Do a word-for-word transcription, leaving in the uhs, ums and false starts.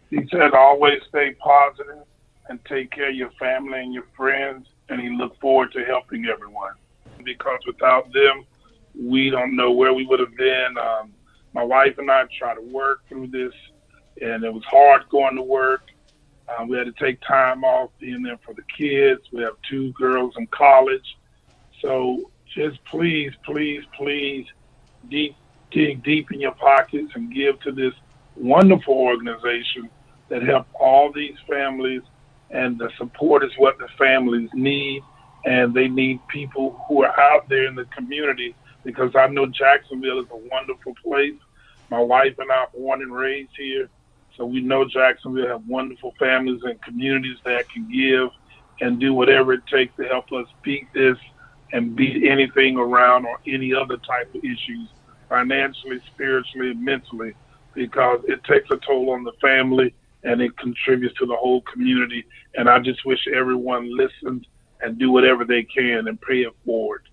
He said always stay positive and take care of your family and your friends, and he looked forward to helping everyone. Because without them, we don't know where we would have been. Um, my wife and I tried to work through this, and it was hard going to work. Uh, we had to take time off being there for the kids. We have two girls in college. So just please, please, please deep, dig deep in your pockets and give to this wonderful organization that help all these families. And the support is what the families need. And they need people who are out there in the community because I know Jacksonville is a wonderful place. My wife and I are born and raised here. So we know Jacksonville have wonderful families and communities that can give and do whatever it takes to help us beat this and beat anything around or any other type of issues, financially, spiritually, and mentally, because it takes a toll on the family and it contributes to the whole community. And I just wish everyone listened and do whatever they can and pay it forward.